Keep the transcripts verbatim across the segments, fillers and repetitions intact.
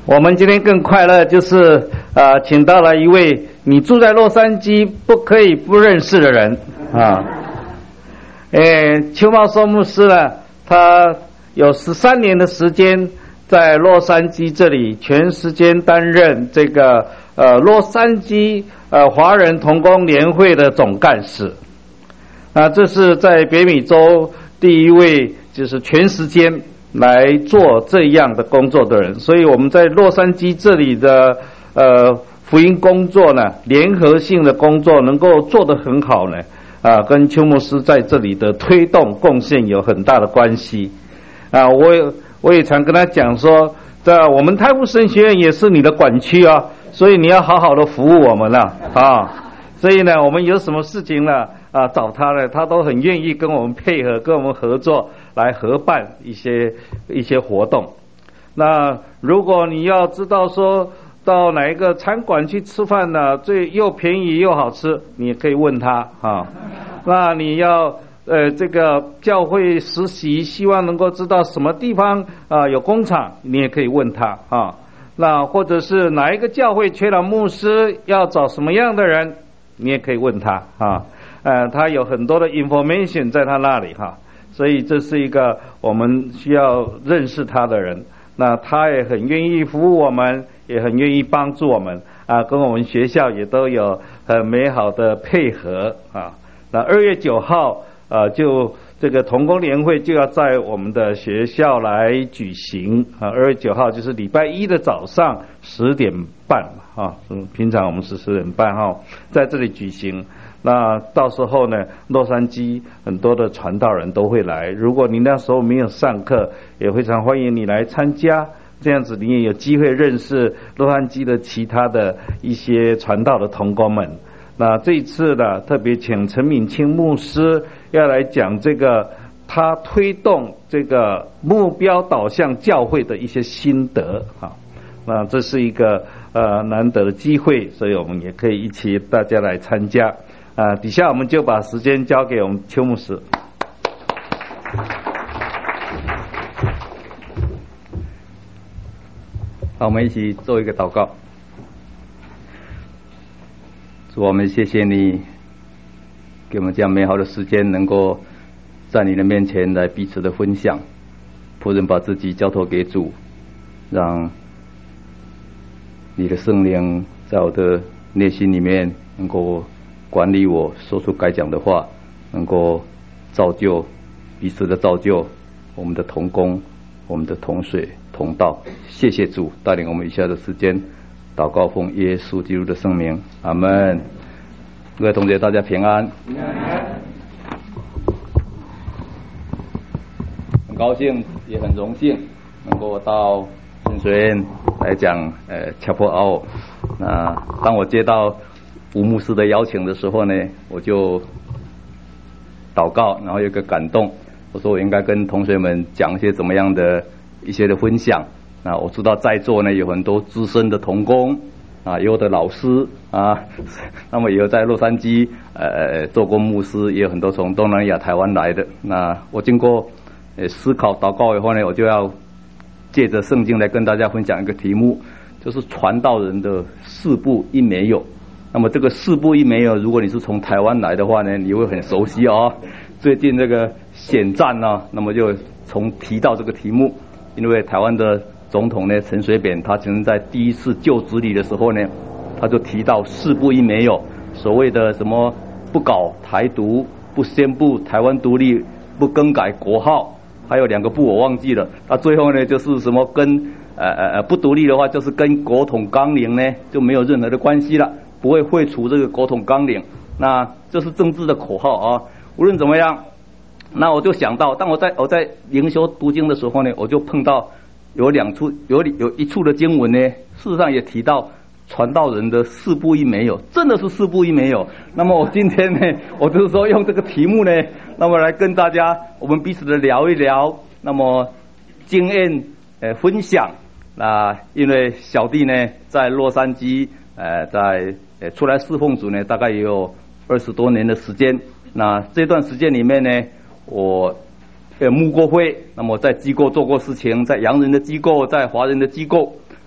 我们今天更快乐，就是呃，请到了一位你住在洛杉矶不可以不认识的人啊。诶，邱茂寿牧师呢，他有十三年的时间在洛杉矶这里全时间担任这个呃洛杉矶呃华人同工联会的总干事。啊，这是在北美洲第一位就是全时间来做这样的工作的人，所以我们在洛杉矶这里的呃福音工作呢，联合性的工作能够做得很好呢，啊，跟邱牧师在这里的推动贡献有很大的关系。啊，我也我也常跟他讲说，在我们泰晤神学院也是你的管区啊，所以你要好好的服务我们了啊。所以呢，我们有什么事情呢啊找他呢，他都很愿意跟我们配合，跟我们合作来合办一些一些活动。那如果你要知道说到哪一个餐馆去吃饭呢，最又便宜又好吃，你也可以问他啊。那你要呃这个教会实习，希望能够知道什么地方啊有工厂，你也可以问他啊。那或者是哪一个教会缺了牧师，要找什么样的人，你也可以问他啊。呃，他有很多的 information 在他那里哈。所以这是一个我们需要认识他的人，那他也很愿意服务我们，也很愿意帮助我们啊，跟我们学校也都有很美好的配合啊。那二月九号呃，就这个同工联会就要在我们的学校来举行啊，二月九号就是礼拜一的早上十点半啊，平常我们是十点半哈，在这里举行。那到时候呢，洛杉矶很多的传道人都会来，如果你那时候没有上课，也非常欢迎你来参加，这样子你也有机会认识洛杉矶的其他的一些传道的同工们。那这一次呢，特别请陈敏清牧师要来讲这个他推动这个目标导向教会的一些心得啊。那这是一个呃难得的机会，所以我们也可以一起大家来参加。啊，底下我们就把时间交给我们邱牧师。 好，我们一起做一个祷告。主，我们谢谢你给我们这样美好的时间，能够在你的面前来彼此的分享。仆人把自己交托给主，让你的圣灵在我的内心里面能够管理我，说出该讲的话，能够造就彼此的造就，我们的同工，我们的同水同道。谢谢主带领我们以下的时间，祷告奉耶稣基督的圣名，阿们。各位同学，大家平安。很高兴，也很荣幸能够到神学院来讲呃乔坡奥。那当我接到吴牧师的邀请的时候呢，我就祷告，然后有个感动，我说我应该跟同学们讲一些怎么样的一些的分享。那我知道在座呢有很多资深的同工啊，也有的老师啊，那么也有在洛杉矶呃做过牧师，也有很多从东南亚台湾来的。那我经过呃思考祷告以后呢，我就要借着圣经来跟大家分享一个题目，就是传道人的四不一没有。那么这个四不一没有，如果你是从台湾来的话呢，你会很熟悉哦。最近这个选战呢，那么就从提到这个题目，因为台湾的总统呢陈水扁，他曾经在第一次就职礼的时候呢，他就提到四不一没有，所谓的什么不搞台独，不宣布台湾独立，不更改国号，还有两个不我忘记了。他最后呢就是什么跟呃呃不独立的话，就是跟国统纲领呢就没有任何的关系了。不会废除这个国统纲领，那这是政治的口号啊。无论怎么样，那我就想到，当我在我在灵修读经的时候呢，我就碰到有两处有有一处的经文呢，事实上也提到传道人的四不一没有，真的是四不一没有。那么我今天呢，我就是说用这个题目呢，那么来跟大家我们彼此的聊一聊，那么经验呃分享。那因为小弟呢在洛杉矶。呃，在呃出来侍奉主呢，大概也有二十多年的时间。那这段时间里面呢，我呃牧过会，那么在机构做过事情，在洋人的机构，在华人的机构，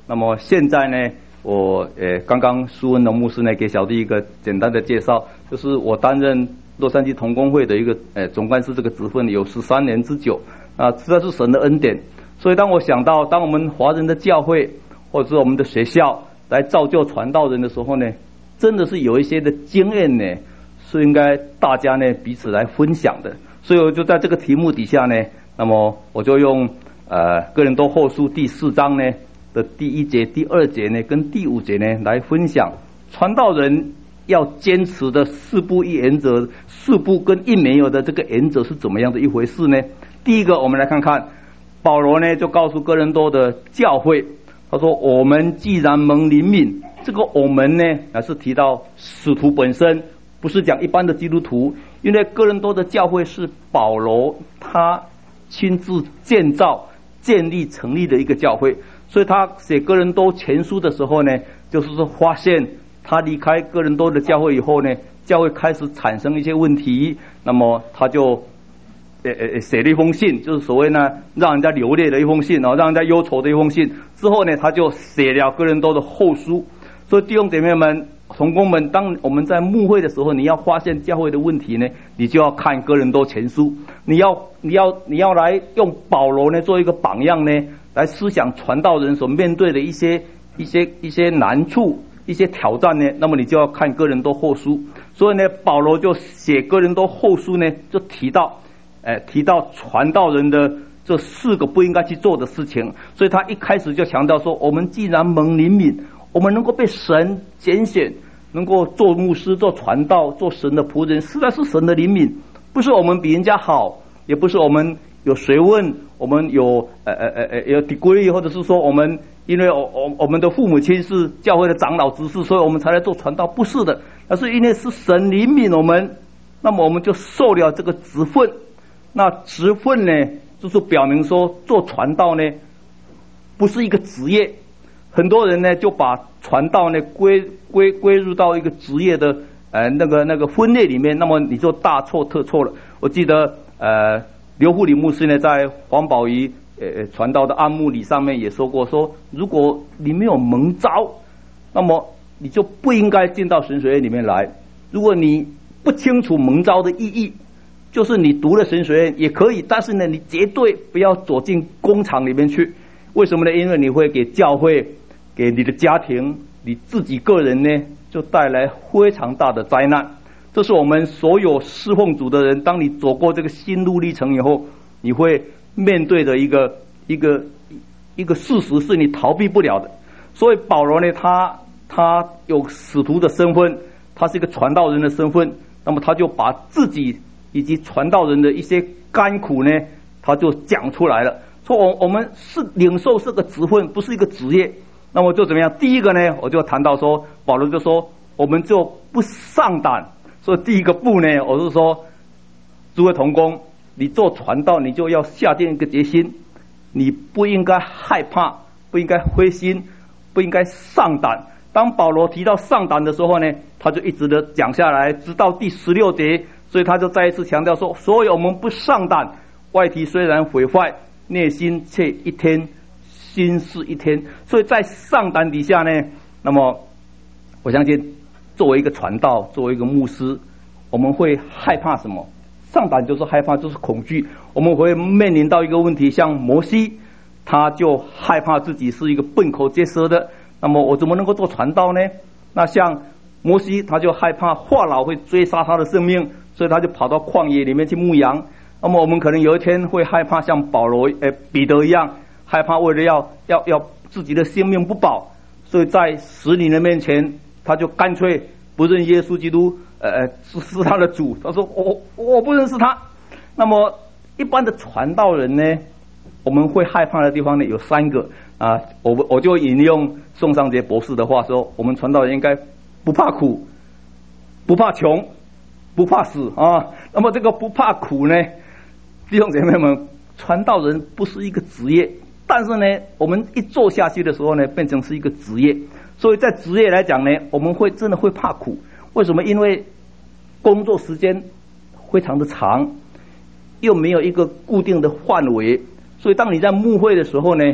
那么现在呢，我呃刚刚苏文龙牧师呢给小弟一个简单的介绍，就是我担任洛杉矶同工会的一个呃总干事这个职分有十三年之久啊，实在是神的恩典。所以当我想到，当我们华人的教会或者是我们的学校来造就传道人的时候呢，真的是有一些的经验呢，是应该大家呢彼此来分享的。所以我就在这个题目底下呢，那么我就用呃哥林多后书第四章呢的第一节、第二节呢跟第五节呢来分享传道人要坚持的四不一原则，四不跟一没有的这个原则是怎么样的一回事呢？第一个，我们来看看保罗呢就告诉哥林多的教会，他说我们既然蒙怜悯，这个我们呢乃是提到使徒本身，不是讲一般的基督徒，因为哥林多的教会是保罗他亲自建造建立成立的一个教会，所以他写哥林多前书的时候呢，就是说发现他离开哥林多的教会以后呢，教会开始产生一些问题，那么他就呃呃写了一封信，就是所谓呢让人家流泪的一封信，然后让人家忧愁的一封信。之后呢，他就写了哥林多的后书。所以弟兄姐妹们、同工们，当我们在牧会的时候，你要发现教会的问题呢，你就要看哥林多前书，你要你要你要来用保罗呢做一个榜样呢，来思想传道人所面对的一些一些一些难处、一些挑战呢，那么你就要看哥林多后书。所以呢，保罗就写哥林多后书呢，就提到，呃，提到传道人的这四个不应该去做的事情。所以他一开始就强调说，我们既然蒙怜悯，我们能够被神拣选，能够做牧师、做传道、做神的仆人，实在是神的怜悯，不是我们比人家好，也不是我们有学问，我们有呃呃呃呃有 degree， 或者是说我们因为我我我们的父母亲是教会的长老执事，所以我们才来做传道，不是的，而是因为是神怜悯我们，那么我们就受了这个职分。那职分呢，就是表明说做传道呢不是一个职业。很多人呢就把传道呢归归归入到一个职业的呃那个那个分类里面，那么你就大错特错了。我记得呃刘护理牧师呢在黄宝仪呃传道的安牧礼上面也说过，说如果你没有蒙召，那么你就不应该进到神学院里面来。如果你不清楚蒙召的意义，就是你读了神学院也可以，但是呢你绝对不要走进工厂里面去。为什么呢？因为你会给教会、给你的家庭、你自己个人呢，就带来非常大的灾难。这是我们所有侍奉主的人，当你走过这个心路历程以后，你会面对的一个一个一个事实，是你逃避不了的。所以保罗呢，他他有使徒的身份，他是一个传道人的身份，那么他就把自己以及传道人的一些甘苦呢，他就讲出来了。说我我们是领受是个职分，不是一个职业。那么就怎么样？第一个呢，我就谈到说，保罗就说，我们就不上胆。所以第一个不呢，我是说，诸位同工，你做传道，你就要下定一个决心，你不应该害怕，不应该灰心，不应该上胆。当保罗提到上胆的时候呢，他就一直的讲下来，直到第十六节，所以他就再一次强调说，所以我们不上胆，外体虽然毁坏，内心却一天心是一天。所以在上胆底下呢，那么我相信作为一个传道，作为一个牧师，我们会害怕什么？上胆就是害怕，就是恐惧。我们会面临到一个问题，像摩西，他就害怕自己是一个笨口拙舌的，那么我怎么能够做传道呢？那像摩西，他就害怕法老会追杀他的生命，所以他就跑到旷野里面去牧羊。那么我们可能有一天会害怕像保罗、呃彼得一样，害怕为了要要要自己的性命不保，所以在死灵的面前，他就干脆不认耶稣基督，呃是是他的主。他说我我不认识他。那么一般的传道人呢，我们会害怕的地方呢有三个啊，我我就引用宋尚杰博士的话说，我们传道人应该不怕苦，不怕穷，不怕死啊。那么这个不怕苦呢，弟兄姐妹们，传道人不是一个职业，但是呢，我们一做下去的时候呢，变成是一个职业。所以在职业来讲呢，我们会真的会怕苦。为什么？因为工作时间非常的长，又没有一个固定的范围，所以当你在牧会的时候呢，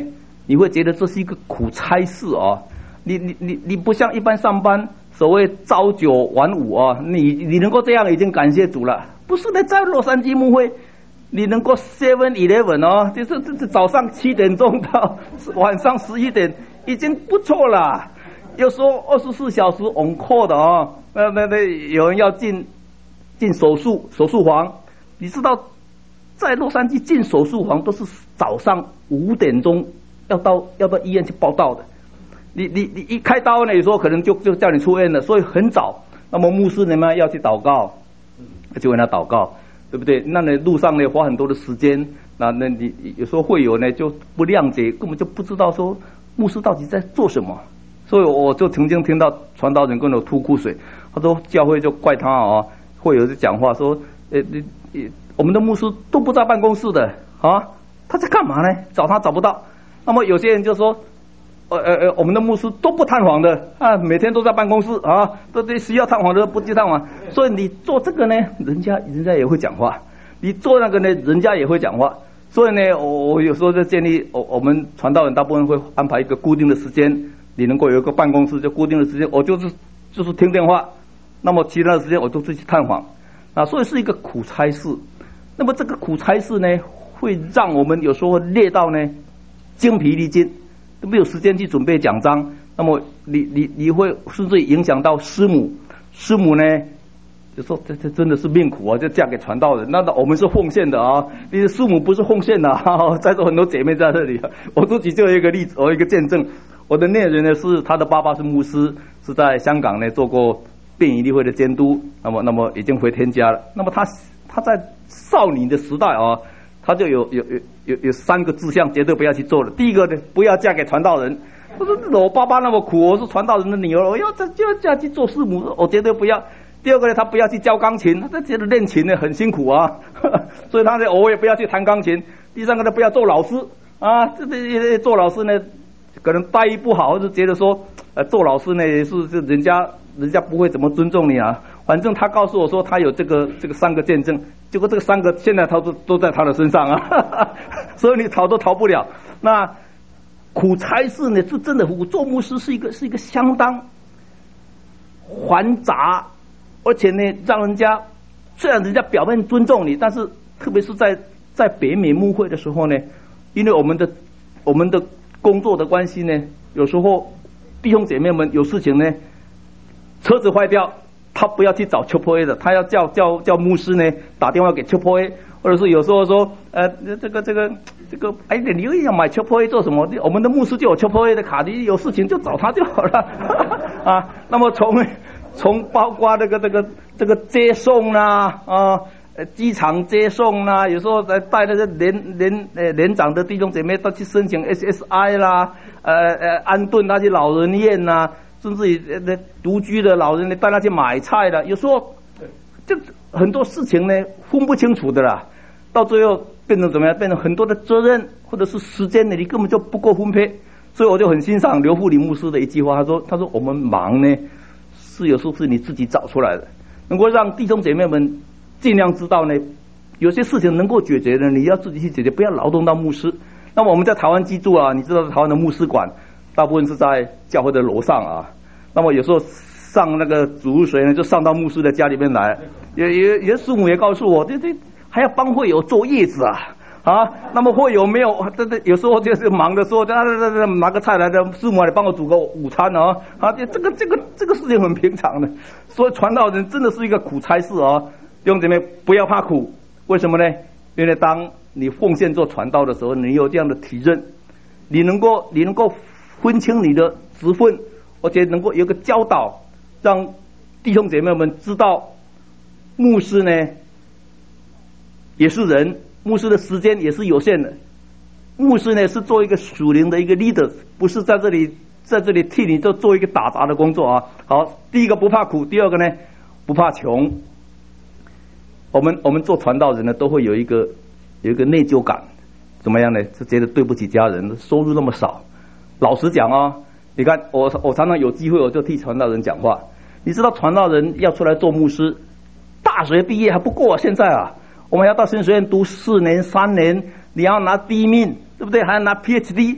你会觉得这是一个苦差事啊。你你你你不像一般上班，所谓朝九晚五啊，你你能够这样已经感谢主了。不是的，在洛杉矶牧会，你能够 seven eleven 哦，就是这这早上七点钟到晚上十一点，已经不错了。有时候二十四小时 on call 的哦，那那那有人要进进手术手术房，你知道，在洛杉矶进手术房都是早上五点钟要到要到医院去报到的。你你你一开刀呢，有时候可能就就叫你出院了，所以很早。那么牧师呢嘛要去祷告，就为他祷告，对不对？那你路上呢花很多的时间，那那你有时候会有呢就不谅解，根本就不知道说牧师到底在做什么。所以我就曾经听到传道人跟我吐苦水，他说教会就怪他啊，会有人讲话说，呃，你我们的牧师都不在办公室的啊，他在干嘛呢？找他找不到。那么有些人就说。呃呃呃，我们的牧师都不探访的啊，每天都在办公室啊，都得需要探访的不去探访。所以你做这个呢，人家人家也会讲话；你做那个呢，人家也会讲话。所以呢，我我有时候就建议我我们传道人大部分会安排一个固定的时间，你能够有一个办公室，就固定的时间，我就是就是听电话。那么其他的时间我都是去探访啊，所以是一个苦差事。那么这个苦差事呢，会让我们有时候累到呢精疲力尽。都没有时间去准备奖章，那么你你你会甚至影响到师母，师母呢就说这这真的是命苦啊，就嫁给传道人。那我们是奉献的啊，你的师母不是奉献的啊。在座很多姐妹在这里，我自己就有一个例子，我有一个见证。我的恋人呢是他的爸爸是牧师，是在香港呢做过便宜利会的监督，那么那么已经回天家了。那么他他在少女的时代啊。他就有有有有有三个志向，绝对不要去做的。第一个呢，不要嫁给传道人。我说我爸爸那么苦，我是传道人的女儿，我要这就要嫁去做师母，我绝对不要。第二个呢，他不要去教钢琴，他觉得练琴呢很辛苦啊，所以他呢我也不要去弹钢琴。第三个呢，不要做老师啊，这这做老师呢可能待遇不好，就觉得说呃做老师呢也是是人家人家不会怎么尊重你啊。反正他告诉我说他有这个这个三个见证，结果这个三个现在他都都在他的身上啊，所以你逃都逃不了。那苦差事呢，是真的，做牧师是一个是一个相当繁杂，而且呢让人家虽然人家表面尊重你，但是特别是在在北美牧会的时候呢，因为我们的我们的工作的关系呢，有时候弟兄姐妹们有事情呢，车子坏掉。他不要去找丘坡 A 的，他要叫叫叫牧师呢打电话给丘坡 A， 或者是有时候说呃这个这个这个哎你又要买丘坡 A 做什么？我们的牧师就有丘坡 A 的卡，你有事情就找他就好了啊。那么从从包括这个这个这个接送啦啊，机场接送啦，有时候带带那个连连呃连长的弟兄姐妹都去申请 S S I 啦，呃呃安顿那些老人院啦。甚至于呃独居的老人呢，带他去买菜的，有时候就很多事情呢分不清楚的啦，到最后变成怎么样？变成很多的责任或者是时间呢，你根本就不够分配。所以我就很欣赏刘富里牧师的一句话，他说：“他说我们忙呢，是有时候是你自己找出来的，能够让弟兄姐妹们尽量知道呢，有些事情能够解决的，你要自己去解决，不要劳动到牧师。那么我们在台湾居住啊，你知道台湾的牧师馆。”大部分是在教会的楼上啊，那么有时候上那个主日学呢，就上到牧师的家里面来。也也也师母也告诉我，这这还要帮会友做叶子啊啊。那么会友没有，这这有时候就是忙的时候，他他他拿个菜来的，师母来帮我煮个午餐啊啊，这个这个这个事情很平常的。所以传道人真的是一个苦差事啊，弟兄姐妹不要怕苦，为什么呢？因为当你奉献做传道的时候，你有这样的体认，你能够你能够。分清你的职分，而且能够有个教导，让弟兄姐妹们知道，牧师呢也是人，牧师的时间也是有限的。牧师呢是做一个属灵的一个 leader， 不是在这里在这里替你做做一个打杂的工作啊。好，第一个不怕苦，第二个呢不怕穷。我们我们做传道人呢，都会有一个有一个内疚感，怎么样呢？就觉得对不起家人，收入那么少。老实讲啊，你看我我常常有机会我就替传道人讲话。你知道传道人要出来做牧师，大学毕业还不够啊！现在啊，我们要到神学院读四年三年，你要拿第一名，对不对？还要拿 P H D，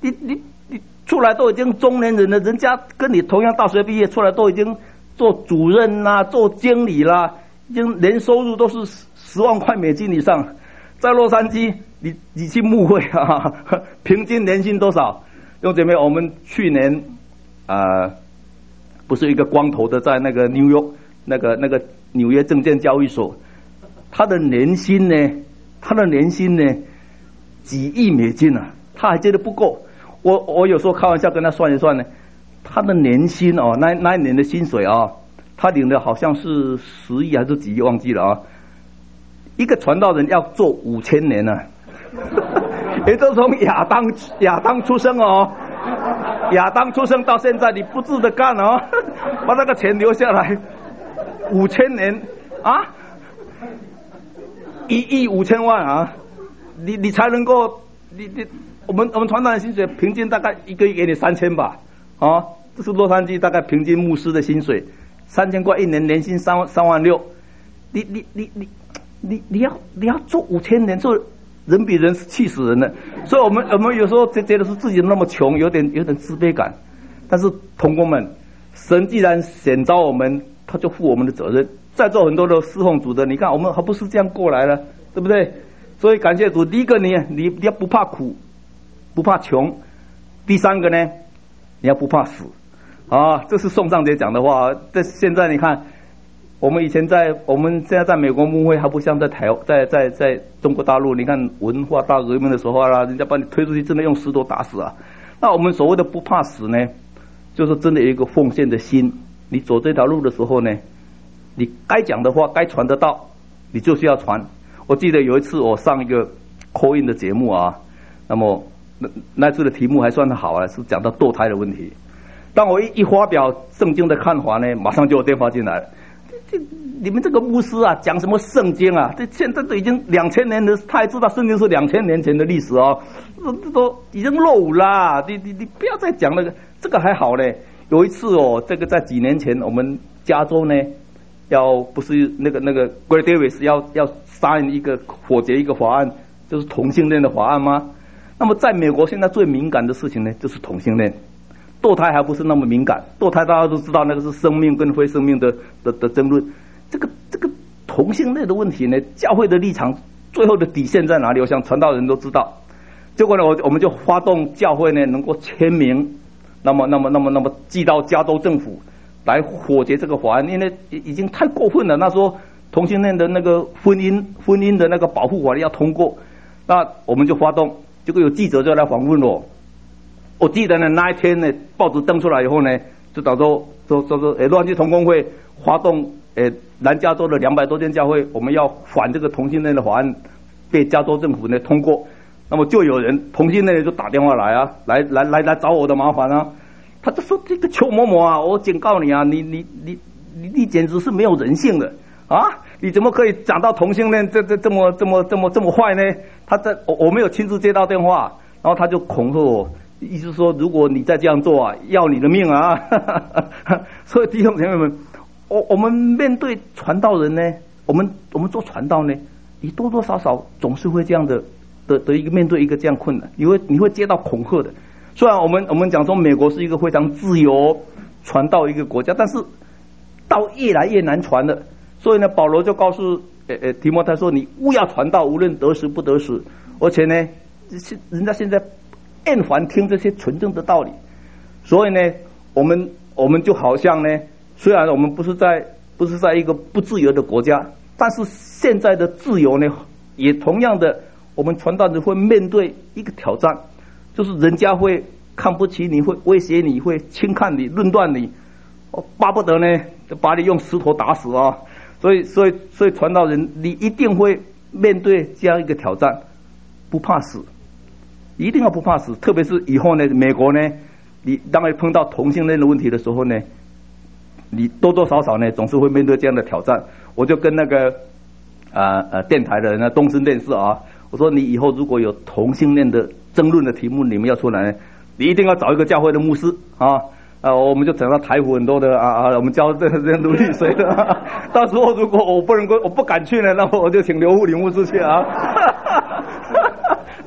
你你你出来都已经中年人了，人家跟你同样大学毕业出来都已经做主任啦，做经理啦，已经年收入都是十万块美金以上。在洛杉矶，你你去牧会啊，平均年薪多少？弟兄姐妹，我们去年啊、呃，不是一个光头的在那个纽约那个那个纽约证券交易所，他的年薪呢，他的年薪呢几亿美金啊，他还觉得不够。我我有时候开玩笑跟他算一算呢，他的年薪哦，那那一年的薪水啊，他领的好像是十亿还是几亿忘记了啊。一个传道人要做五千年呢、啊，也都从亚当亚当出生哦，亚当出生到现在你不住的干哦，把那个钱留下来，五千年啊，一亿五千万啊，你你才能够你你我们我们传道人薪水平均大概一个月给你三千吧，啊，这是洛杉矶大概平均牧师的薪水，三千块一年，年薪三万三万六，你你你你。你你要你要做五千年，做人比人是气死人的。所以我们我们有时候觉得是自己那么穷，有点有点自卑感。但是同工们，神既然选召我们，他就负我们的责任。在座很多的侍奉主的，你看我们还不是这样过来了，对不对？所以感谢主。第一个你你你要不怕苦，不怕穷；第三个呢，你要不怕死啊！这是宋尚杰讲的话。这现在你看。我们以前在，我们现在在美国牧会，还不像在台在在在中国大陆。你看文化大革命的时候啊，人家把你推出去，真的用石头打死啊。那我们所谓的不怕死呢，就是真的有一个奉献的心。你走这条路的时候呢，你该讲的话，该传得到，你就是要传。我记得有一次我上一个 call in 的节目啊，那么那那次的题目还算好啊，是讲到堕胎的问题。当我一一发表圣经的看法呢，马上就有电话进来了。你们这个牧师啊，讲什么圣经啊？这现在都已经两千年的，他还知道圣经是两千年前的历史哦，这都已经落伍啦！你你你不要再讲那个，这个还好嘞。有一次哦，这个在几年前，我们加州呢，要不是那个那个 Gray Davis 要要sign一个否决一个法案，就是同性恋的法案吗？那么在美国现在最敏感的事情呢，就是同性恋。堕胎还不是那么敏感，堕胎大家都知道那个是生命跟非生命的的的争论。这个这个同性恋的问题呢，教会的立场最后的底线在哪里？我想传道人都知道。结果呢，我我们就发动教会呢，能够签名，那么那么那么那么寄到加州政府来否决这个法案，因为已经太过分了。那时候同性恋的那个婚姻婚姻的那个保护法律要通过，那我们就发动，结果有记者就来访问我。我记得呢，那一天呢，报纸登出来以后呢，就导致说说说，诶，洛杉矶同工会发动，诶，南加州的两百多间教会，我们要反这个同性恋的法案，被加州政府呢通过。那么就有人同性恋就打电话来啊，来来来来找我的麻烦啊，他就说这个邱某某啊，我警告你啊，你你你你你简直是没有人性的啊！你怎么可以讲到同性恋这这这么这么这么这么坏呢？他在我我没有亲自接到电话，然后他就恐吓我。意思说，如果你再这样做啊，要你的命啊！所以弟兄姐妹们，我我们面对传道人呢，我们我们做传道呢，你多多少少总是会这样的的的一个面对一个这样困难，你会你会接到恐吓的。虽然我们我们讲说美国是一个非常自由传道一个国家，但是道越来越难传了。所以呢，保罗就告诉呃呃提摩太说，你勿要传道，无论得时不得时。而且呢，人家现在厌烦听这些纯正的道理，所以呢，我们我们就好像呢，虽然我们不是在不是在一个不自由的国家，但是现在的自由呢，也同样的，我们传道人会面对一个挑战，就是人家会看不起你，会威胁你，会轻看你，论断你，巴不得呢把你用石头打死啊！所以所以所以传道人，你一定会面对这样一个挑战，不怕死。一定要不怕死，特别是以后呢，美国呢，你当然碰到同性恋的问题的时候呢，你多多少少呢，总是会面对这样的挑战。我就跟那个呃呃电台的人呢，东森电视啊，我说你以后如果有同性恋的争论的题目，你们要出来，你一定要找一个教会的牧师啊。啊，我们就讲到台湖很多的啊啊，我们教这这奴隶水的、啊，到时候如果我不能够，我不敢去呢，那我就请刘富林牧师去啊。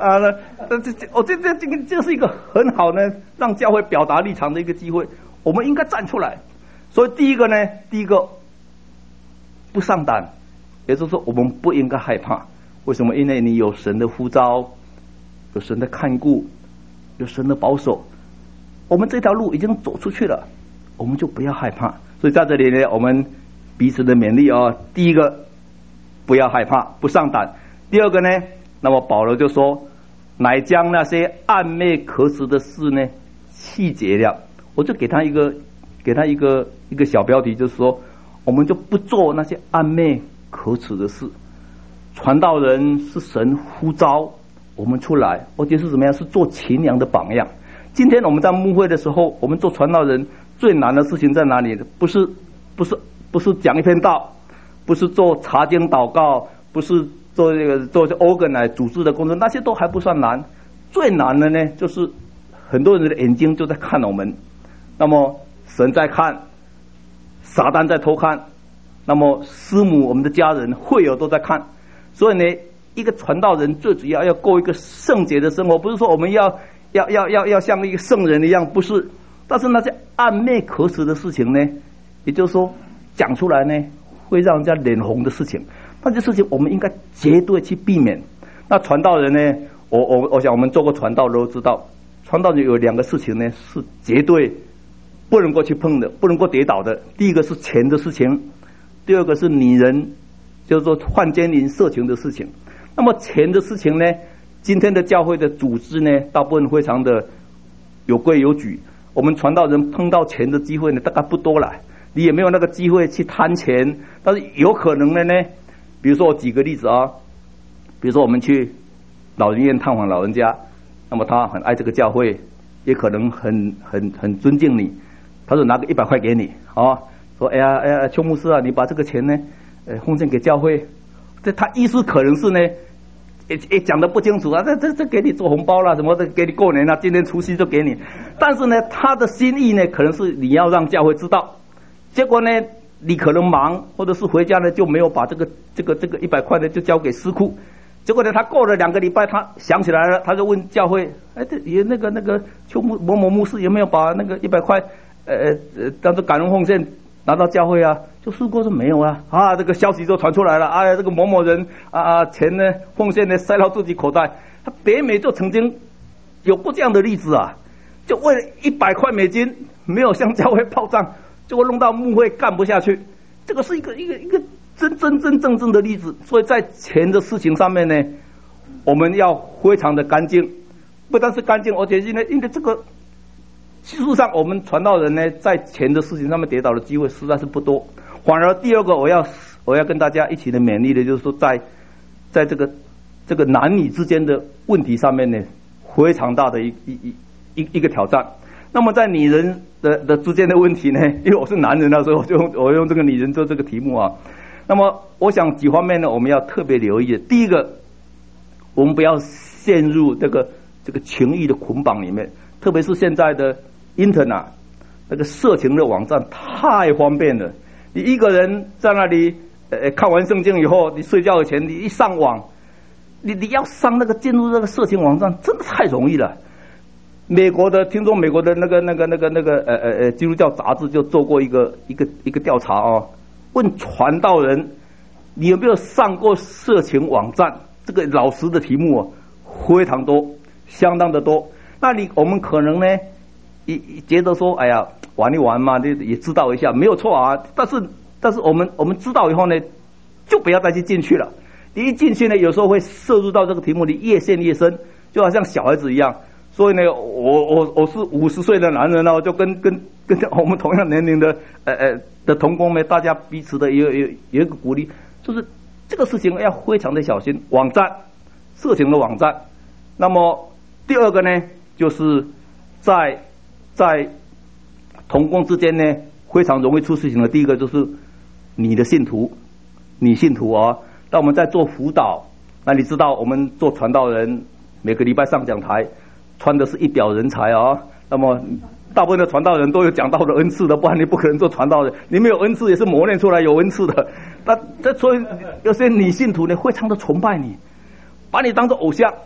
啊，那这这，我这这这个这是一个很好呢，让教会表达立场的一个机会。我们应该站出来。所以第一个呢，第一个不上胆，也就是说我们不应该害怕。为什么？因为你有神的呼召，有神的看顾，有神的保守，我们这条路已经走出去了，我们就不要害怕。所以在这里呢，我们彼此的勉励啊，第一个不要害怕，不上胆。第二个呢，那么保罗就说，乃将那些暗昧可耻的事呢弃绝了。我就给他一个给他一个一个小标题，就是说，我们就不做那些暗昧可耻的事。传道人是神呼召我们出来，而且是怎么样？是做勤良的榜样。今天我们在牧会的时候，我们做传道人最难的事情在哪里？不是不是不是讲一篇道，不是做查经祷告，不是做这个做 organ 来组织的工作，那些都还不算难。最难的呢，就是很多人的眼睛就在看我们，那么神在看，撒旦在偷看，那么师母、我们的家人、会友都在看。所以呢，一个传道人最主要要过一个圣洁的生活，不是说我们要要要要要像一个圣人一样，不是。但是那些暗昧可耻的事情呢，也就是说讲出来呢，会让人家脸红的事情，那些事情我们应该绝对去避免。那传道人呢，我我我想我们做过传道都知道，传道人有两个事情呢是绝对不能够去碰的，不能够跌倒的。第一个是钱的事情，第二个是女人，就是说犯奸淫色情的事情。那么钱的事情呢，今天的教会的组织呢，大部分非常的有规有矩。我们传道人碰到钱的机会呢，大概不多了，你也没有那个机会去贪钱。但是有可能的呢，比如说我举个例子啊，比如说我们去老人院探访老人家，那么他很爱这个教会，也可能很很很尊敬你，他说拿个一百块给你啊，说哎呀哎呀，邱牧师啊，你把这个钱呢，呃，奉献给教会。这他意思可能是呢，也也讲得不清楚啊，这这这给你做红包啦，什么的，给你过年啦，今天除夕就给你。但是呢，他的心意呢，可能是你要让教会知道。结果呢，你可能忙，或者是回家呢就没有把这个这个这个一百块呢就交给司库。结果呢，他过了两个礼拜，他想起来了，他就问教会，哎，这也那个那个邱某某牧师有没有把那个一百块呃呃当做感恩奉献拿到教会啊？就司库说没有啊，啊，这个消息就传出来了，哎呀，这个某某人啊钱呢奉献呢塞到自己口袋。他北美就曾经有过这样的例子啊，就为了一百块美金没有向教会报账，结果弄到牧会干不下去。这个是一个一个一个真真真正正的例子。所以在钱的事情上面呢，我们要非常的干净，不但是干净，而且因为因为这个事实上我们传道人呢，在钱的事情上面跌倒的机会实在是不多。反而第二个我要我要跟大家一起的勉励的，就是说在在这个这个男女之间的问题上面呢，非常大的一一一一个挑战。那么在女人的的之间的问题呢，因为我是男人啊，所以我就我用这个女人做这个题目啊。那么我想几方面呢，我们要特别留意的。第一个，我们不要陷入这个这个情欲的捆绑里面，特别是现在的 Internet 那个色情的网站太方便了。你一个人在那里呃看完圣经以后，你睡觉以前你一上网，你你要上那个进入那个色情网站，真的太容易了。美国的听说美国的那个那个那个那个呃呃呃基督教杂志就做过一个一个一个调查哦，问传道人你有没有上过色情网站？这个老师的题目哦，非常多，相当的多。那你我们可能呢，一觉得说，哎呀，玩一玩嘛，你也知道一下，没有错啊。但是但是我们我们知道以后呢，就不要再去进去了。你一进去呢，有时候会摄入到这个题目，你越陷越深，就好像小孩子一样。所以呢，我我我是五十岁的男人呢，就跟跟跟我们同样年龄的呃呃的同工们，大家彼此的有有有一个鼓励，就是这个事情要非常的小心。网站，色情的网站。那么第二个呢，就是在在同工之间呢，非常容易出事情的。第一个就是你的信徒，你信徒啊，当我们在做辅导，那你知道我们做传道人，每个礼拜上讲台。穿的是一表人才啊，那么大部分的传道人都有讲道的恩赐的，不然你不可能做传道人。你没有恩赐也是磨练出来有恩赐的。那这所以有些女信徒呢，非常的崇拜你，把你当做偶像，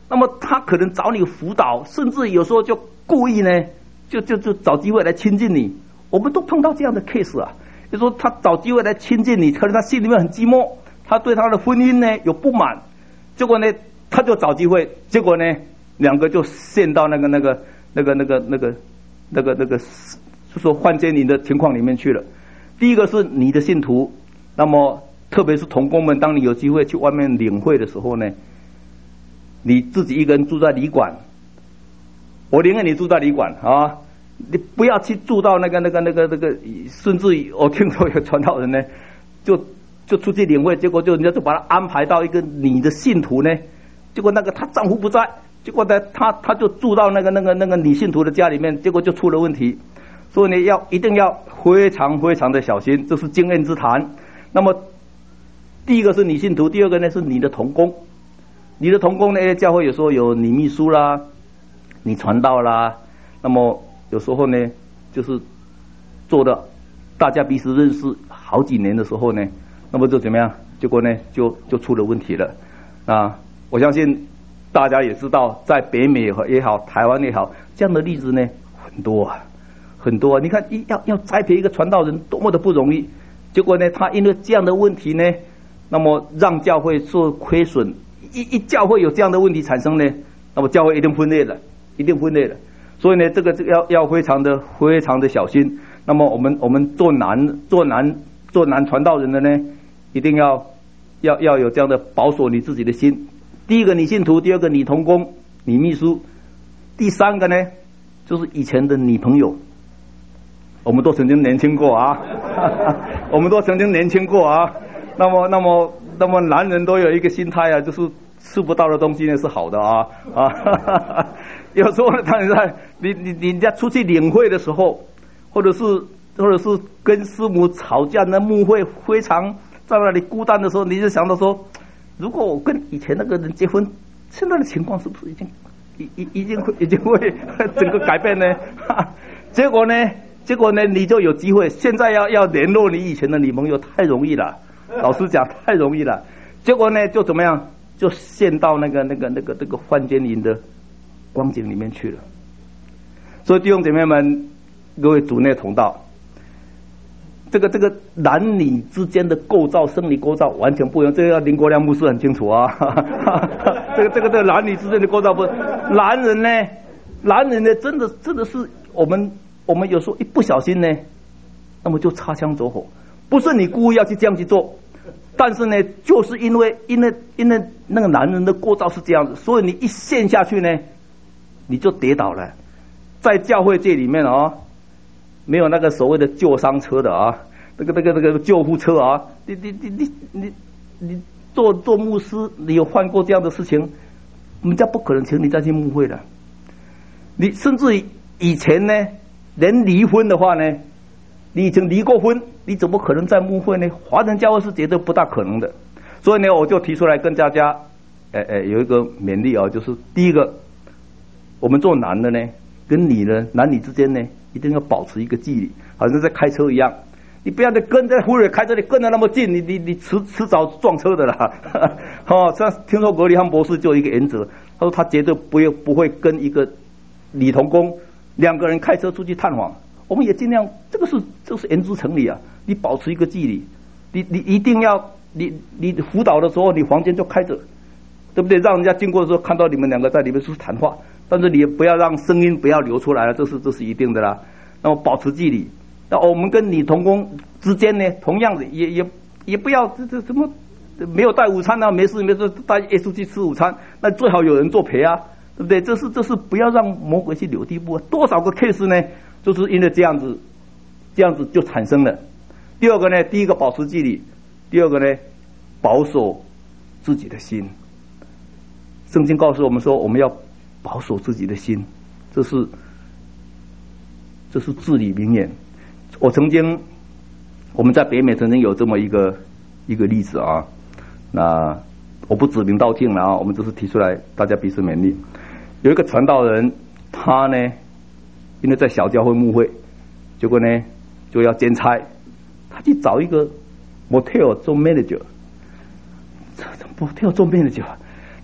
那么他可能找你辅导，甚至有时候就故意呢，就就就找机会来亲近你。我们都碰到这样的 case 啊，就说他找机会来亲近你，可能他心里面很寂寞，他对他的婚姻呢有不满，结果呢他就找机会，结果呢两个就陷到那个那个那个那个那个那个那个就说幻奸淫的情况里面去了。第一个是你的信徒，那么特别是同工们，当你有机会去外面领会的时候呢，你自己一个人住在旅馆，我宁愿你住在旅馆啊，你不要去住到那个那个那个那个，甚至于我听说有传道人呢，就就出去领会，结果就人家就把他安排到一个你的信徒呢，结果那个她丈夫不在，结果呢他他就住到那个那个那个女信徒的家里面，结果就出了问题。所以呢，要一定要非常非常的小心，这是经验之谈。那么第一个是你信徒，第二个呢是你的同工。你的同工呢，教会有时候有你秘书啦，你传道啦，那么有时候呢就是做的大家彼此认识好几年的时候呢，那么就怎么样？结果呢就就出了问题了。啊，我相信大家也知道，在北美也好，台湾也好，这样的例子呢很多啊。很多、啊，你看，要要栽培一个传道人多么的不容易，结果呢，他因为这样的问题呢，那么让教会受亏损。一一教会有这样的问题产生呢，那么教会一定分裂了，一定分裂了。所以呢，这个这个要要非常的非常的小心。那么我们我们做男做男做男传道人的呢，一定要要要有这样的保守你自己的心。第一个你信徒，第二个你同工，你秘书，第三个呢就是以前的女朋友。我们都曾经年轻过啊，我们都曾经年轻过啊。那么，那么，那么，男人都有一个心态啊，就是吃不到的东西呢是好的啊啊。有时候呢，当然，你你你人家出去领会的时候，或者是或者是跟师母吵架呢，牧会非常在那里孤单的时候，你就想到说，如果我跟以前那个人结婚，现在的情况是不是已经已已已经会已经会整个改变呢？结果呢？结果呢，你就有机会。现在要要联络你以前的女朋友太容易了，老实讲太容易了。结果呢，就怎么样，就陷到那个那个那个这个幻奸淫的光景里面去了。所以弟兄姐妹们，各位主内同道，这个这个男女之间的构造、生理构造完全不一样。这个林国亮牧师很清楚啊。这个这个这个男女之间的构造不，男人呢，男人呢，真的真的是我们。我们有时候一不小心呢，那么就擦枪走火，不是你故意要去这样去做，但是呢，就是因为因为因为那个男人的构造是这样子，所以你一陷下去呢，你就跌倒了。在教会界里面啊，没有那个所谓的救伤车的啊，那个那个那个救护车啊，你你你你你你做做牧师，你有犯过这样的事情，人家不可能请你再去牧会的。你甚至于以前呢。连离婚的话呢，你已经离过婚，你怎么可能在牧会呢？华人教会是绝对不大可能的。所以呢，我就提出来跟大家，呃呃，有一个勉励啊，就是第一个，我们做男的呢，跟女的男女之间呢，一定要保持一个距离，好像在开车一样，你不要再跟在忽略开车，你跟得那么近，你你你迟迟早撞车的啦。哦，像听说格里汉博士就有一个原则，他说他绝对不会不会跟一个女同工。两个人开车出去探访，我们也尽量，这个是这是言之成理啊。你保持一个距离，你你一定要，你你辅导的时候，你房间就开着，对不对？让人家经过的时候看到你们两个在里面是谈话，但是你也不要让声音不要流出来了，这是这是一定的啦。那么保持距离，那我们跟女同工之间呢，同样的也也也不要这这什么没有带午餐啊，没事没事带耶稣去吃午餐，那最好有人作陪啊。对不对？这是这是不要让魔鬼去扭地步啊！多少个 case 呢？就是因为这样子，这样子就产生了。第二个呢，第一个保持距离，第二个呢，保守自己的心。圣经告诉我们说，我们要保守自己的心，这是这是至理名言。我曾经我们在北美曾经有这么一个一个例子啊，那我不指名道姓了啊，我们只是提出来，大家彼此勉励。有一个传道人，他呢，因为在小教会牧会，结果呢就要兼差，他去找一个 motel 做 manager，motel 做 manager，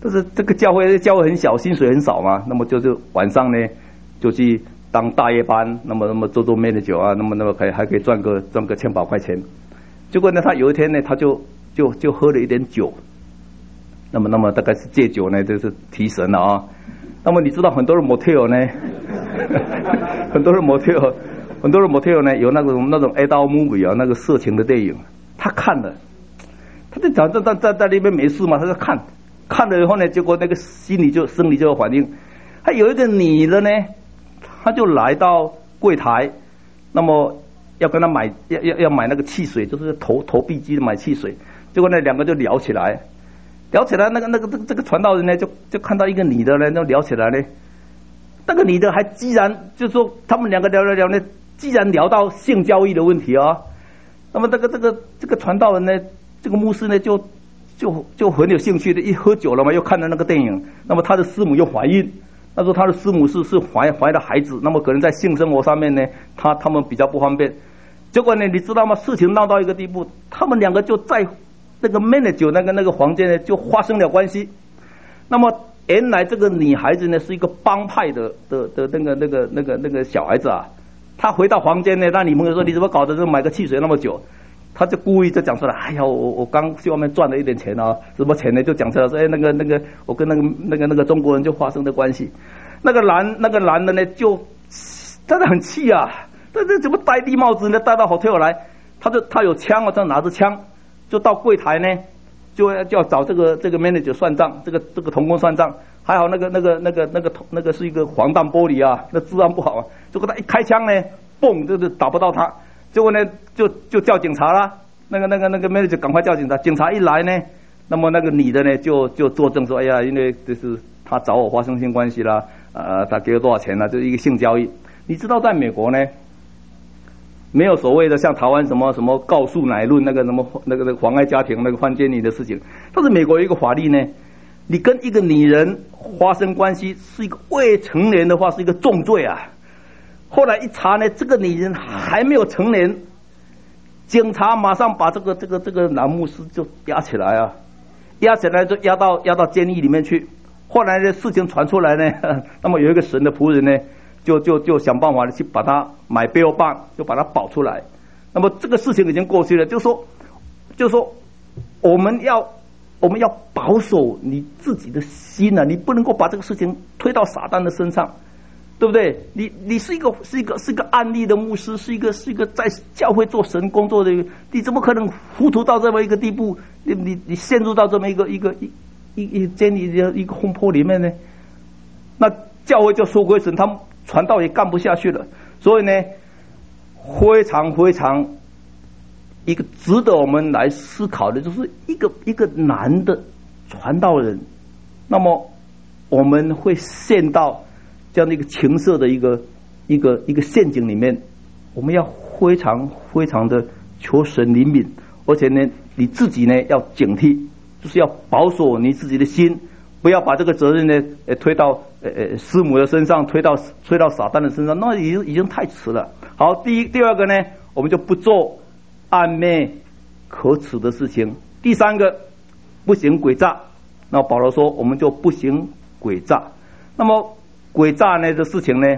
但是这个教会教会很小，薪水很少嘛，那么就是晚上呢就去当大夜班，那么那么做做妹的酒啊，那么那么可以还可以赚个赚个千把块钱。结果呢，他有一天呢，他就就就喝了一点酒，那么那么大概是戒酒呢，就是提神了啊。那么你知道很多人 motel 呢，很多人 motel， 很多人 motel 呢有那种那种 adult movie 啊，那个色情的电影，他看了，他就讲在在在在那边没事嘛，他就看，看了以后呢，结果那个心理就生理就有反应。还有一个女的呢，他就来到柜台，那么要跟他买要要要买那个汽水，就是投投币机买汽水，结果呢两个就聊起来。聊起来，那个那个这个这个传道人呢，就就看到一个女的呢，就聊起来呢。那个女的还既然就说他们两个聊聊聊呢，既然聊到性交易的问题啊，那么这个这个这个传道人呢，这个牧师呢，就就就很有兴趣的，一喝酒了嘛，又看了那个电影，那么他的师母又怀孕，他说他的师母是是怀怀的孩子，那么可能在性生活上面呢，他他们比较不方便。结果呢，你知道吗？事情闹到一个地步，他们两个就在那个 manager 那个那个房间呢，就发生了关系。那么原来这个女孩子呢，是一个帮派的的的那个那个那个那个小孩子啊。她回到房间呢，那女朋友说：“你怎么搞的？就买个汽水那么久？”她就故意就讲出来：“哎呀，我我刚去外面赚了一点钱啊，什么钱呢？”就讲出来说：“哎，那个那个，我跟那个那个那个中国人就发生的关系。”那个男那个男的呢，就真的很气啊！这这怎么戴低帽子呢？戴到 hotel 来，他就他有枪啊，他拿着枪。就到柜台呢，就要就要找这个这个 manager 算账，这个这个同工算账。还好那个那个那个那个那个是一个黄弹玻璃啊，那治安不好啊。结果他一开枪呢，嘣，就是打不到他。结果呢，就就叫警察啦。那个那个那个 manager 赶快叫警察。警察一来呢，那么那个女的呢就就作证说，哎呀，因为就是他找我发生性关系啦，呃，他给了多少钱啦，就是一个性交易。你知道在美国呢？没有所谓的像台湾什么什么告诉乃论那个什么那个那个妨碍家庭那个犯奸淫的事情，但是美国有一个法律呢，你跟一个女人发生关系是一个未成年的话是一个重罪啊。后来一查呢，这个女人还没有成年，警察马上把这个这个这个男牧师就押起来啊，押起来就押到押到监狱里面去。后来呢，事情传出来呢，那么有一个神的仆人呢。就就就想办法去把他买bail bond，就把他保出来。那么这个事情已经过去了，就说就说我们要我们要保守你自己的心啊，你不能够把这个事情推到撒旦的身上，对不对？你你是一个是一个是一个案例的牧师，是一个是一个在教会做神工作的，你怎么可能糊涂到这么一个地步？你你你陷入到这么一个一个一一一监狱的一个风波里面呢？那教会就说归神，他们。传道也干不下去了，所以呢，非常非常一个值得我们来思考的，就是一个一个男的传道人，那么我们会陷到这样的一个情色的一个一个一个陷阱里面，我们要非常非常的求神灵敏，而且呢，你自己呢要警惕，就是要保守你自己的心。不要把这个责任呢，呃，推到呃呃师母的身上，推到推到撒旦的身上，那已经已经太迟了。好，第一第二个呢，我们就不做暧昧可耻的事情。第三个，不行诡诈。那保罗说，我们就不行诡诈。那么诡诈呢的事情呢，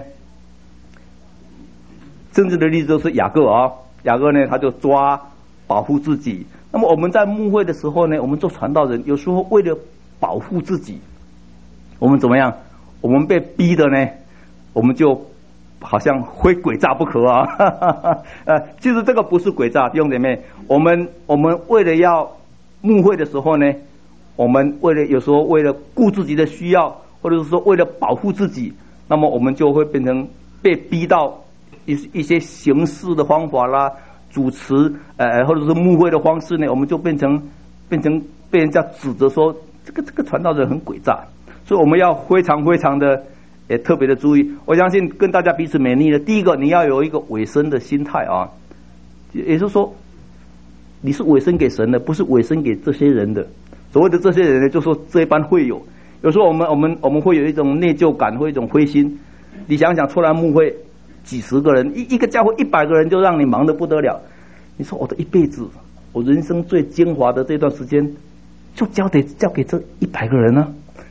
真正的例子就是雅各啊，雅各呢他就抓保护自己。那么我们在牧会的时候呢，我们做传道人，有时候为了保护自己，我们怎么样？我们被逼的呢，我们就好像非诡诈不可啊！呃，其实这个不是诡诈，弟兄姐妹，我们我们为了要牧会的时候呢，我们为了有时候为了顾自己的需要，或者是说为了保护自己，那么我们就会变成被逼到一一些形式的方法啦，主持呃或者是牧会的方式呢，我们就变成变成被人家指责说。这个这个传道人很诡诈，所以我们要非常非常的也特别的注意。我相信跟大家彼此勉励的，第一个你要有一个委身的心态啊，也就是说你是委身给神的，不是委身给这些人的。所谓的这些人呢，就说这一般会有，有时候我们我们我们会有一种内疚感，或一种灰心。你想想，出来牧会几十个人，一一个教会一百个人就让你忙得不得了。你说我的一辈子，我人生最精华的这段时间。就交给交给这一百个人呢、啊，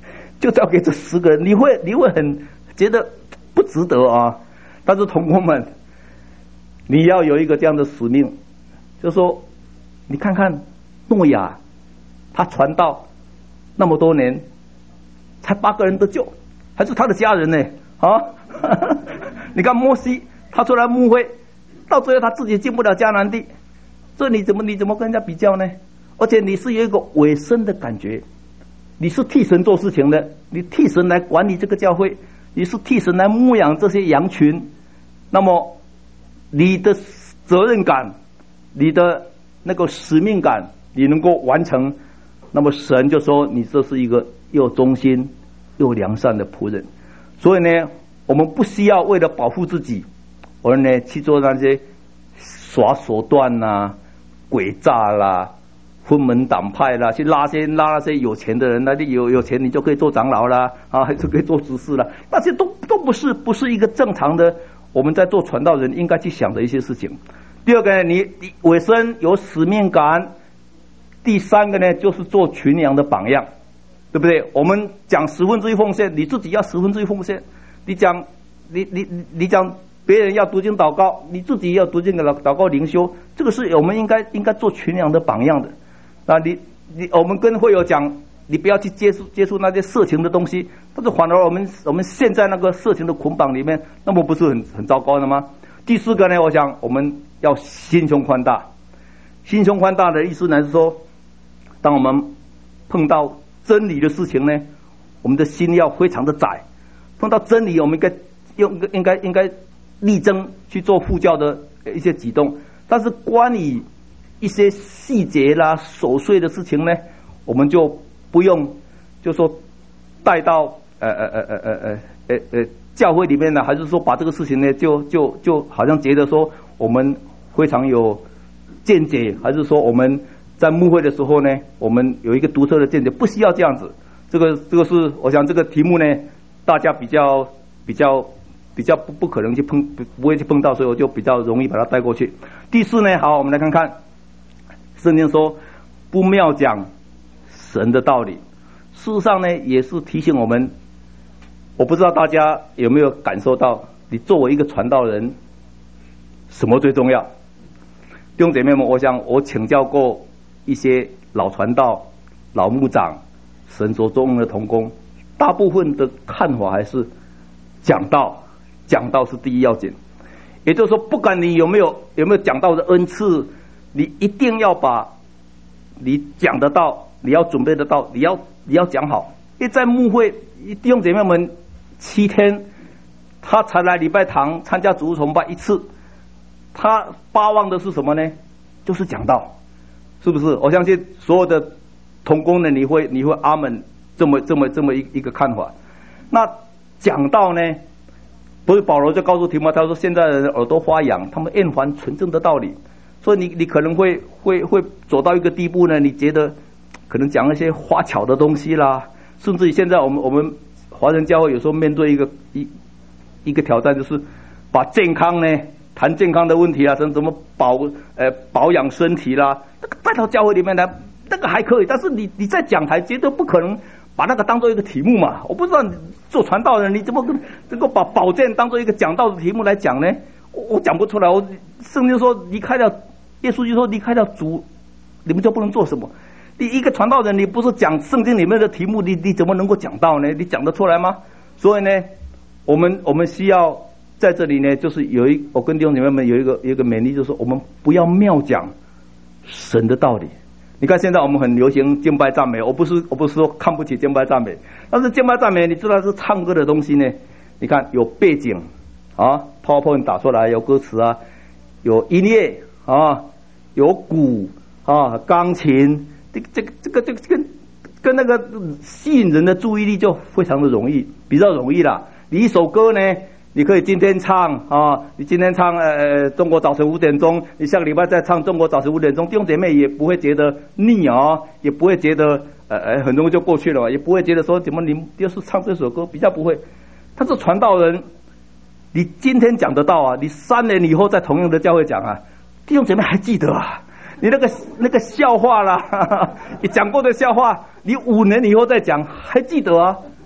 就交给这十个人，你会你会很觉得不值得啊。但是同工们，你要有一个这样的使命，就是说，你看看诺亚，他传道那么多年，才八个人得救，还是他的家人呢啊！你看摩西，他出来牧会，到最后他自己进不了迦南地，这你怎么你怎么跟人家比较呢？而且你是有一个委身的感觉，你是替神做事情的，你替神来管理这个教会，你是替神来牧养这些羊群，那么你的责任感，你的那个使命感，你能够完成，那么神就说你这是一个又忠心又良善的仆人。所以呢，我们不需要为了保护自己而呢去做那些耍手段啦、诡诈啦、分门党派啦，去拉些拉那些有钱的人，那你有有钱你就可以做长老啦，啊，就可以做执事啦，那些都都不是不是一个正常的我们在做传道人应该去想的一些事情。第二个呢，你你委身有使命感。第三个呢，就是做群羊的榜样，对不对？我们讲十分之一奉献，你自己要十分之一奉献。你讲你你你讲别人要读经祷告，你自己也要读经祷祷告灵修，这个是我们应该应该做群羊的榜样的。那你你我们跟会友讲，你不要去接触接触那些色情的东西，但是反而我们我们陷在那个色情的捆绑里面，那么不是很很糟糕的吗？第四个呢，我想我们要心胸宽大。心胸宽大的意思呢是说，当我们碰到真理的事情呢，我们的心要非常的窄。碰到真理，我们应该用应该应该力争去做护教的一些举动。但是关于一些细节啦、琐碎的事情呢，我们就不用就说带到呃呃呃呃呃呃呃教会里面呢，还是说把这个事情呢，就就就好像觉得说我们非常有见解，还是说我们在牧会的时候呢，我们有一个独特的见解，不需要这样子。这个这个是我想这个题目呢，大家比较比较比较不不可能去碰，不不会去碰到，所以我就比较容易把它带过去。第四呢，好，我们来看看圣经说不妙讲神的道理，事实上呢，也是提醒我们。我不知道大家有没有感受到，你作为一个传道人，什么最重要？弟兄姐妹们，我想我请教过一些老传道、老牧长、神所中用的同工，大部分的看法还是讲道，讲道是第一要紧。也就是说，不管你有没有有没有讲道的恩赐，你一定要把你讲得到，你要准备得到，你要你要讲好。因为在牧会，弟兄姐妹们七天，他才来礼拜堂参加主日崇拜一次。他巴望的是什么呢？就是讲道，是不是？我相信所有的同工呢，你会你会阿门这么这么这么一一个看法。那讲道呢，不是保罗就告诉提摩太说，现在人耳朵发痒，他们厌烦纯正的道理。所以你你可能会会会走到一个地步呢，你觉得可能讲一些花巧的东西啦，甚至于现在我们我们华人教会有时候面对一个一一个挑战，就是把健康呢。谈健康的问题啊，怎怎么保呃保养身体啦，那个带到教会里面来，那个还可以。但是你你在讲台绝对不可能把那个当做一个题目嘛。我不知道你做传道人，你怎么能够把保健当做一个讲道的题目来讲呢？我我讲不出来。我圣经说离开了，耶稣就说离开了主，你们就不能做什么。你一个传道人，你不是讲圣经里面的题目，你你怎么能够讲道呢？你讲得出来吗？所以呢，我们我们需要。在这里呢，就是有一我跟弟兄姐妹们有一个有一个勉励，就是我们不要妙讲神的道理。你看现在我们很流行敬拜赞美，我不是我不是说看不起敬拜赞美，但是敬拜赞美你知道是唱歌的东西呢，你看有背景啊 ，PowerPoint 打出来有歌词啊，有音乐啊，有鼓啊，钢琴，这个这个这个这个跟跟那个吸引人的注意力就非常的容易，比较容易啦。你一首歌呢？你可以今天唱啊，你今天唱呃中国早晨五点钟，你下个礼拜再唱中国早晨五点钟，弟兄姐妹也不会觉得腻啊，也不会觉得呃呃很容易就过去了，也不会觉得说怎么你就是唱这首歌比较不会。他是传道人，你今天讲得到啊，你三年以后在同样的教会讲啊，弟兄姐妹还记得啊？你那个那个笑话啦，哈哈你讲过的笑话，你五年以后再讲还记得啊？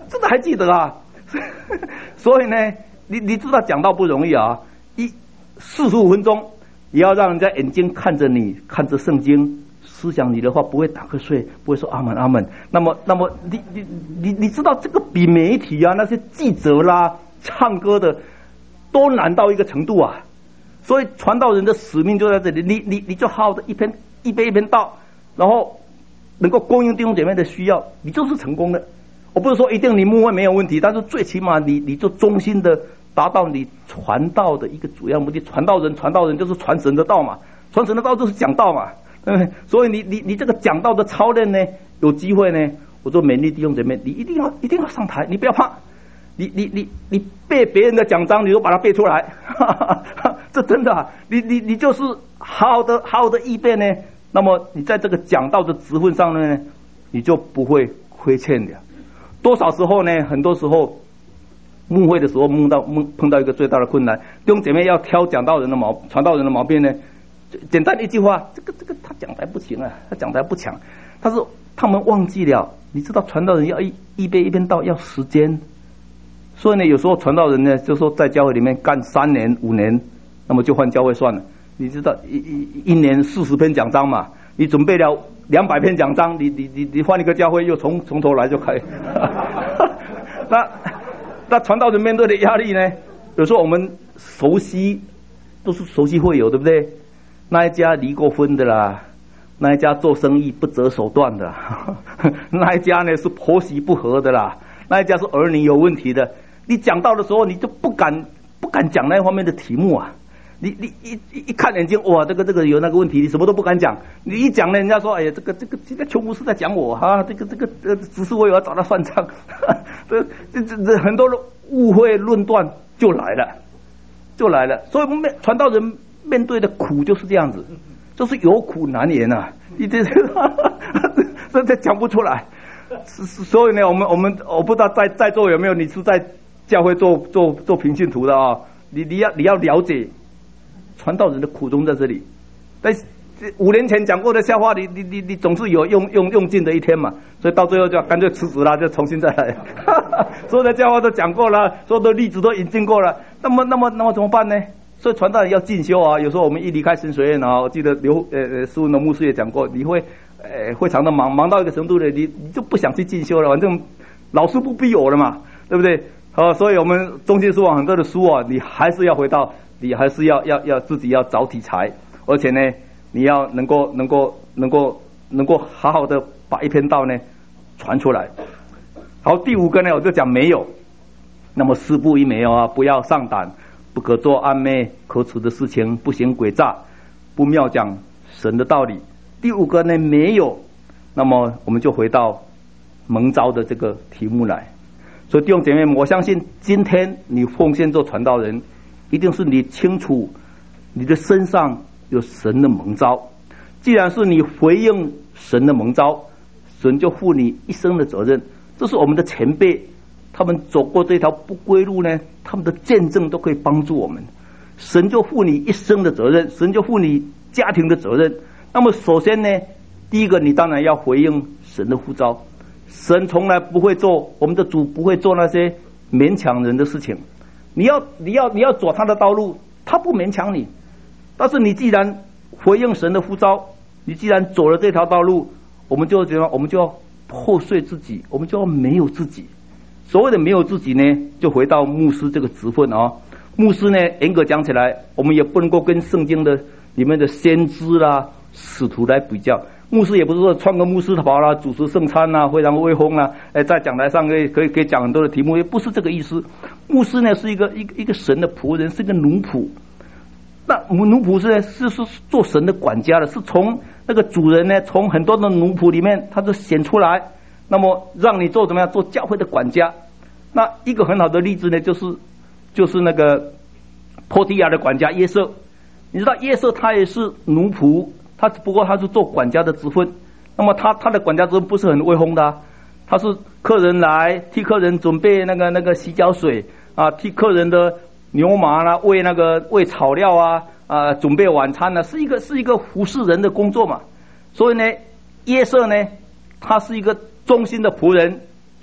真的还记得啊。所以呢，你你知道讲道不容易啊，一四十五分钟也要让人家眼睛看着你，看着圣经，思想你的话不会打瞌睡，不会说阿门阿门。那么那么你你你你知道这个比媒体啊那些记者啦唱歌的都难到一个程度啊。所以传道人的使命就在这里，你你你就好好的一篇一篇一篇道，然后能够供应弟兄姐妹的需要，你就是成功的。我不是说一定你牧会没有问题，但是最起码你你就忠心的达到你传道的一个主要目的。传道人传道人就是传神的道嘛，传神的道就是讲道嘛，对不对？所以你你你这个讲道的操练呢，有机会呢，我说勉励弟兄姐妹，你一定要一定要上台，你不要怕，你你你你背别人的奖章，你都把它背出来，哈哈哈，这真的、啊，你你你就是好好的好好的预备呢，那么你在这个讲道的职分上呢，你就不会亏欠的。多少时候呢？很多时候牧会的时候碰到碰到一个最大的困难，弟兄姐妹要挑讲道人的毛传道人的毛病呢，简单一句话，这个这个他讲的还不行啊，他讲的还不强，但是他们忘记了，你知道传道人要一一边一边道要时间，所以呢，有时候传道人呢就说在教会里面干三年五年，那么就换教会算了。你知道一一一年四十篇讲章嘛，你准备了两百篇讲章，你你你你换一个教会又从从头来就可以。那那传道人面对的压力呢？有时候我们熟悉都是熟悉会友，对不对？那一家离过婚的啦，那一家做生意不择手段的，那一家呢是婆媳不和的啦，那一家是儿女有问题的。你讲到的时候，你就不敢不敢讲那方面的题目啊。你你一一看眼睛，哇，这个这个有那个问题，你什么都不敢讲。你一讲呢，人家说，哎呀，这个这个这个邱牧师在讲我哈、啊，这个这个呃，只是我也要找他算账，这这这这很多的误会论断就来了，就来了。所以我们传道人面对的苦就是这样子，就是有苦难言啊，你这这这讲不出来。所以呢，我们我们我不知道在在座有没有你是在教会做做做平信徒的啊？你你要你要了解。传道人的苦衷在这里，但五年前讲过的笑话，你你你你总是有用用用尽的一天嘛，所以到最后就干脆辞职了，就重新再来。所有的笑话都讲过了，所有的例子都引进过了，那么那么那么怎么办呢？所以传道人要进修啊。有时候我们一离开神学院啊，我记得刘呃呃施文龙牧师也讲过，你会呃会常的忙忙到一个程度的，你你就不想去进修了，反正老师不逼我了嘛，对不对？啊，所以我们中信书网很多的书啊，你还是要回到。你还是要要要自己要找题材，而且呢，你要能够能够能够能够好好的把一篇道呢传出来。好，第五个呢，我就讲没有。那么四不一没有啊，不要上胆，不可做暗昧可耻的事情，不行诡诈，不妙讲神的道理。第五个呢，没有。那么我们就回到蒙召的这个题目来。所以弟兄姐妹们，我相信今天你奉献做传道人。一定是你清楚你的身上有神的蒙召，既然是你回应神的蒙召，神就负你一生的责任。这是我们的前辈他们走过这条不归路呢，他们的见证都可以帮助我们。神就负你一生的责任，神就负你家庭的责任。那么首先呢，第一个你当然要回应神的呼召。神从来不会做，我们的主不会做那些勉强人的事情。你要你要你要走他的道路，他不勉强你。但是你既然回应神的呼召，你既然走了这条道路，我们就觉得我们就要破碎自己，我们就要没有自己。所谓的没有自己呢，就回到牧师这个职分啊。牧师呢，严格讲起来，我们也不能够跟圣经的里面的先知啦、使徒来比较。牧师也不是说穿个牧师袍啦，主持圣餐啦，非常威风啦，哎，在讲台上可以可以可以讲很多的题目，也不是这个意思。牧师呢是一个一个一个神的仆人，是一个奴仆。那奴仆是是是做神的管家的，是从那个主人呢，从很多的奴仆里面，他就选出来，那么让你做怎么样，做教会的管家。那一个很好的例子呢，就是就是那个波提亚的管家约瑟。你知道约瑟他也是奴仆。他不过他是做管家的职分，那么他他的管家职分不是很威风的、啊，他是客人来替客人准备那个那个洗脚水啊，替客人的牛马啦、啊、喂那个喂草料啊啊，准备晚餐呢、啊，是一个是一个服侍人的工作嘛。所以呢，约瑟呢，他是一个忠心的仆人，就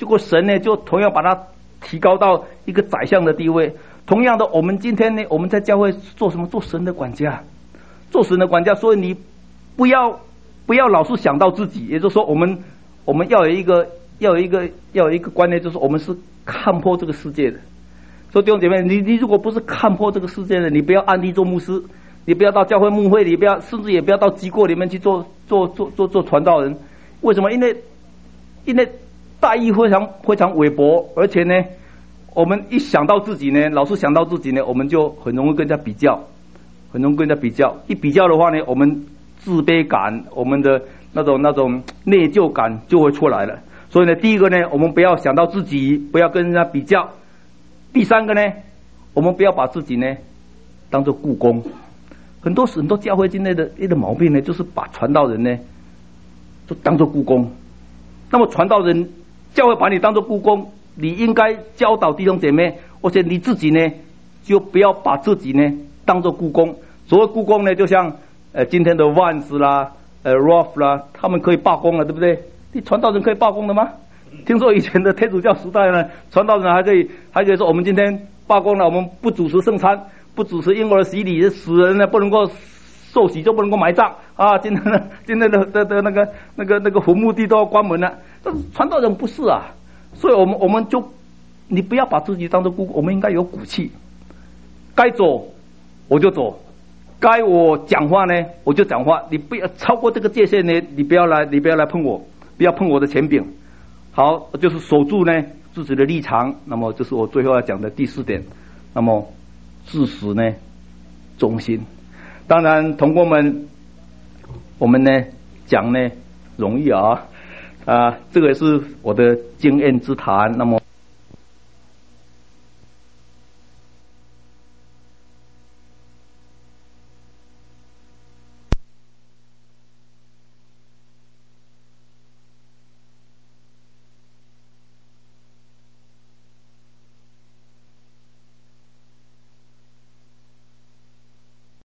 结果神呢就同样把他提高到一个宰相的地位。同样的，我们今天呢，我们在教会做什么？做神的管家，做神的管家。所以你不要不要老是想到自己，也就是说，我们我们要有一个要有一个要有一个观念，就是我们是看破这个世界的。所以弟兄姐妹，你你如果不是看破这个世界的，你不要暗地做牧师，你不要到教会牧会，你不要，甚至也不要到机构里面去做做做做做传道人。为什么？因为因为大义非常非常微薄，而且呢，我们一想到自己呢，老是想到自己呢，我们就很容易跟人家比较，很容易跟人家比较。一比较的话呢，我们自卑感，我们的那种那种内疚感就会出来了。所以呢，第一个呢，我们不要想到自己，不要跟人家比较。第三个呢，我们不要把自己呢当作雇工。很多很多教会境内的一个毛病呢，就是把传道人呢就当作雇工。那么传道人，教会把你当作雇工，你应该教导弟兄姐妹，而且你自己呢就不要把自己呢当作雇工。所谓雇工呢，就像呃今天的万斯啦、呃 Rolf 啦，他们可以罢工了，对不对？你传道人可以罢工的吗？听说以前的天主教时代呢，传道人还可以还可以说，我们今天罢工了，我们不主持圣餐，不主持婴儿洗礼，死人呢不能够受洗，就不能够埋葬啊！今天呢，今天的的的那个那个那个坟墓地都要关门了。但是传道人不是啊，所以我们我们就你不要把自己当作孤，我们应该有骨气，该走我就走，该我讲话呢我就讲话，你不要超过这个界限呢，你不要来你不要来碰我，不要碰我的权柄。好，就是守住呢自己的立场。那么这是我最后要讲的第四点。那么至死呢忠心。当然同工们，我们呢讲呢容易啊啊，这个是我的经验之谈。那么